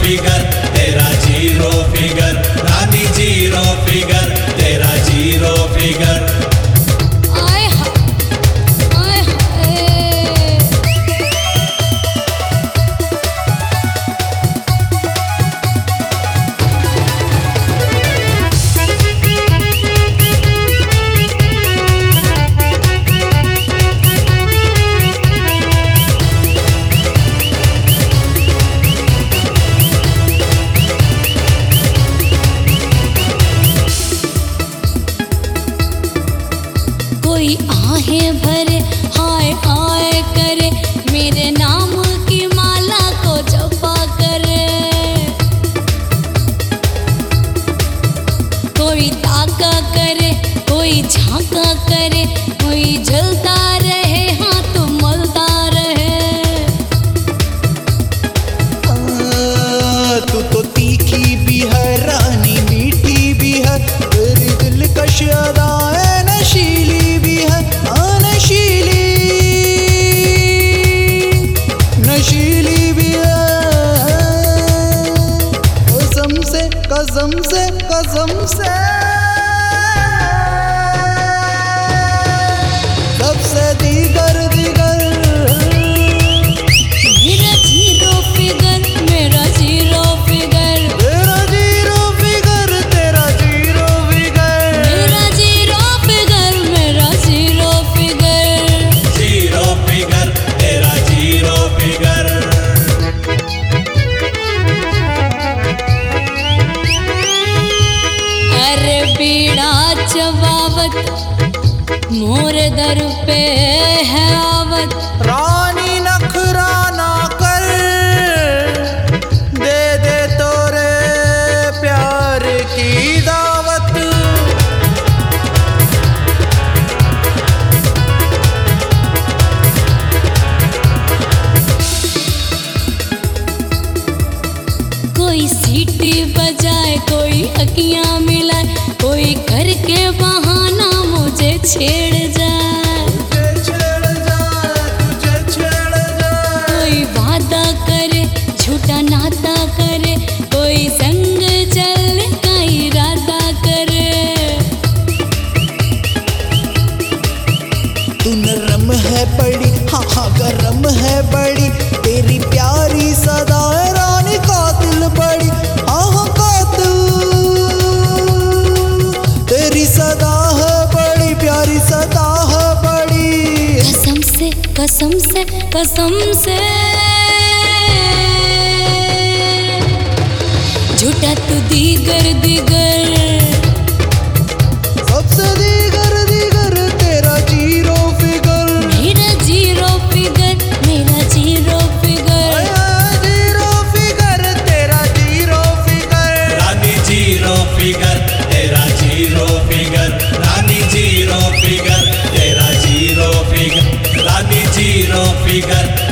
Figure तेरा zero figure, रानी zero figure तेरा जीरो फिगर। कोई आहें भरे हाय हाय करे, मेरे नाम की माला को जपा करे। कोई ताका करे, कोई झांका करे, कोई जलता रहे हाथ मलता रहे। तू तो तीखी भी है रानी मीठी भी है, तेरी दिलकश अदाएं नशीली भी है, नशीली नशीली भी है। कसम से कसम से कसम से सबसे दीगर दीगर। मेरा जीरो फिगर, मेरा जीरो फिगर, तेरा जीरो फिगर तेरा जीरो फिगर, मेरा जीरो फिगर, मेरा जीरो फिगर। जीरो फिगर तेरा जीरो फिगर। अरे बीड़ा चबावत मोर दर पे है आवत। रानी नखरा ना कर, दे दे तोरे प्यार की दावत। कोई सीटी बजाए, कोई अखियां मिलाए, कोई करके बहाना मुझे छेड़ जाए। तुझे छेड़ जाए, तुझे छेड़ जाए। कोई वादा करे, झूठा नाता करे, कोई संग चलने का इरादा करे। तू नरम है बड़ी, हाँ हाँ गरम है बड़ी, तेरी प्यारी सदाएं रानी कातिल बड़ी, हाँ हाँ कातिल। तेरी सदा है बड़ी प्यारी सदा है बड़ी। कसम से कसम से कसम से झूठा तू दीगर दीगर। सबसे दीगर दीगर तेरा जीरो फिगर, मेरा जीरो फिगर, मेरा जीरो फिगर। जीरो फिगर तेरा जीरो फिगर, रानी जीरो फिगर तेरा जीरो फिगर, रानी जीरो फिगर तेरा जीरो फिगर, रानी जीरो फिगर